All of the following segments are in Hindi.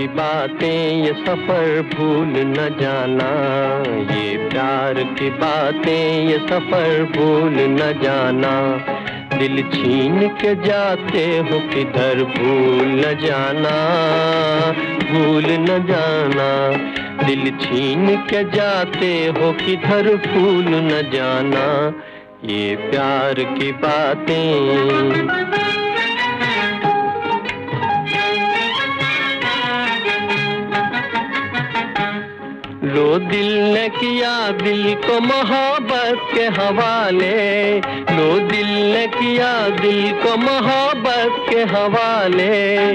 की बातें ये सफर भूल न जाना, ये प्यार की बातें ये सफर भूल न जाना। दिल छीन के जाते हो किधर भूल न जाना, भूल न जाना। दिल छीन के जाते हो किधर भूल न जाना, ये प्यार की बातें। लो दिल ने किया दिल को मोहब्बत के हवाले, लो दिल ने किया दिल को मोहब्बत के हवाले।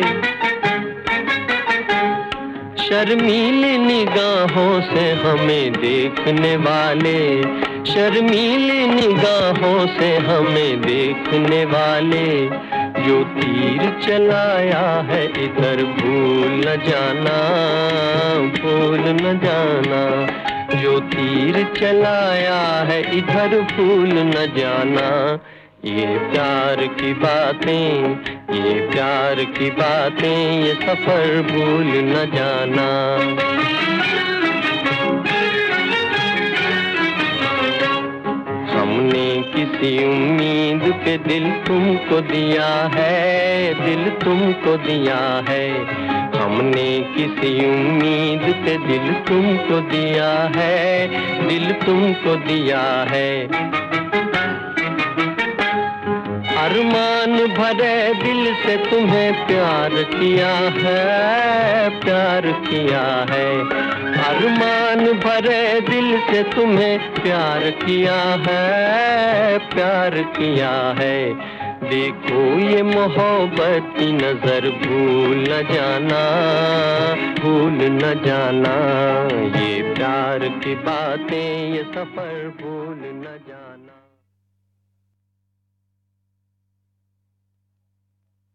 शर्मीली निगाहों से हमें देखने वाले, शर्मीली निगाहों से हमें देखने वाले। जो तीर चलाया है इधर भूल न जाना, भूल न जाना। जो तीर चलाया है इधर भूल न जाना, ये प्यार की बातें, ये प्यार की बातें ये सफर भूल न जाना। हमने किसी उम्मीद पे दिल तुमको दिया है, दिल तुमको दिया है। हमने किसी उम्मीद पे दिल तुमको दिया है, दिल तुमको दिया है। अरमान भरे दिल से तुम्हें प्यार किया है, प्यार किया है। अरमान भरे दिल से तुम्हें प्यार किया है, प्यार किया है। देखो ये मोहब्बत की नजर भूल न जाना, भूल न जाना। ये प्यार की बातें ये सफर भूल न जाना।